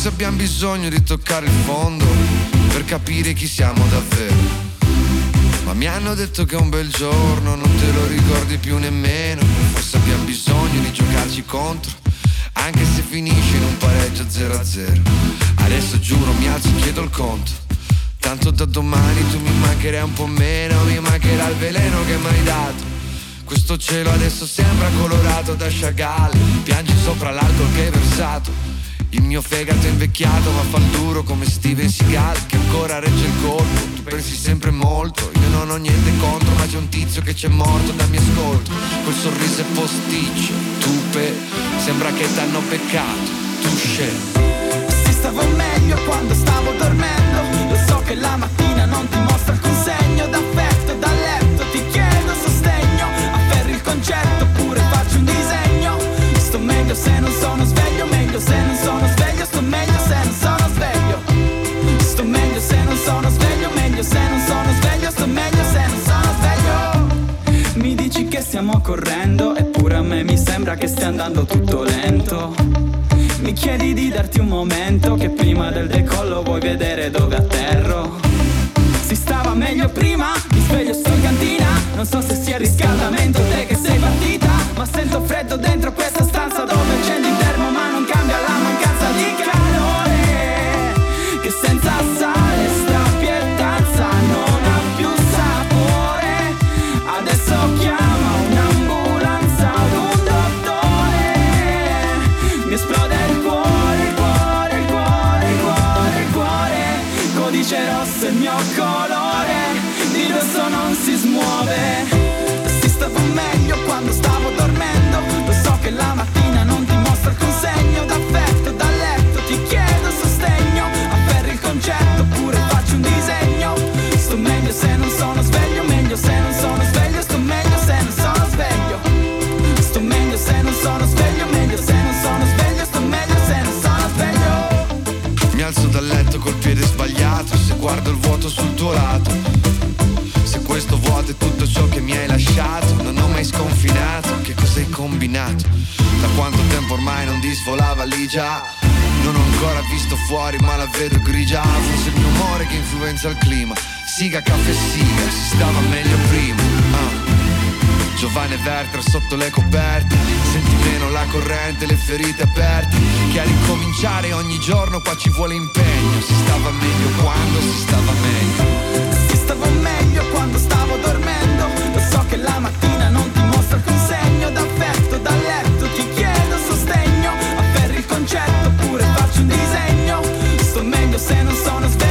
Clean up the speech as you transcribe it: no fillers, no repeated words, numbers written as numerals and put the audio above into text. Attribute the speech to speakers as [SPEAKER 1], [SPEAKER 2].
[SPEAKER 1] Forse abbiamo bisogno di toccare il fondo per capire chi siamo davvero. Ma mi hanno detto che è un bel giorno, non te lo ricordi più nemmeno. Forse abbiamo bisogno di giocarci contro, anche se finisce in un pareggio 0-0. Adesso giuro mi alzo e chiedo il conto, tanto da domani tu mi mancherai un po' meno. Mi mancherà il veleno che mi hai dato. Questo cielo adesso sembra colorato da Chagall. Piangi sopra l'alcol che hai versato. Il mio fegato è invecchiato ma fa il duro come Steven Seagal, che ancora regge il colpo. Tu pensi sempre molto, io non ho niente contro, ma c'è un tizio che c'è morto dal mio ascolto. Quel sorriso è posticcio, tupe, sembra che t'hanno beccato, touché.
[SPEAKER 2] Si stava meglio quando stavo dormendo. Lo so che la mattina non ti mostra alcun segno d'affetto. Dal letto ti chiedo sostegno, afferri il concetto oppure faccio un disegno. Sto meglio se non sono sveglio, meglio se non sono sveglio. Sto meglio se non sono sveglio. Sto meglio se non sono sveglio, meglio se non sono sveglio. Sto meglio se non sono sveglio. Mi dici che stiamo correndo, eppure a me mi sembra che stia andando tutto lento. Mi chiedi di darti un momento, che prima del decollo vuoi vedere dove atterro. Si stava meglio prima, mi sveglio sto in cantina. Non so se sia riscaldamento te che sei partita, ma sento freddo dentro questa stanza dove accendi il termo ma non cambia la mancanza di calore. Che senza sale sta pietanza non ha più sapore. Adesso chiama un'ambulanza o un dottore. Mi esplode il cuore, il cuore, il cuore, il cuore, il cuore. Codice rosso il mio colore, di rosso non si smuove. Si stava meglio quando stavo dormendo. Lo so che la mattina non ti mostra alcun segno d'affetto. Dal letto ti chiedo sostegno, afferri il concetto oppure faccio un disegno. Sto meglio se non sono sveglio, meglio se non sono sveglio. Sto meglio se non sono sveglio. Sto meglio se non sono sveglio, meglio se non sono sveglio. Sto meglio se non sono sveglio.
[SPEAKER 1] Mi alzo dal letto col piede sbagliato, se guardo il vuoto sul tuo lato. Se questo vuoto è tutto ciò che mi hai lasciato, non ho mai sconfinato, che cosa hai combinato? Da quanto tempo ormai non disvolava lì già. Non ho ancora visto fuori ma la vedo grigia. Forse il mio umore che influenza il clima. Siga caffè siga, si stava meglio prima. Giovanni Verter sotto le coperte, senti meno la corrente, le ferite aperte. Che a ricominciare ogni giorno qua ci vuole impegno. Si stava meglio quando si stava meglio.
[SPEAKER 2] Si stava meglio quando stavo dormendo. Lo so che la mattina non ti mostra alcun segno d'affetto. Dal letto ti chiedo sostegno, afferri il concetto oppure faccio un disegno. Sto meglio se non sono sveglio,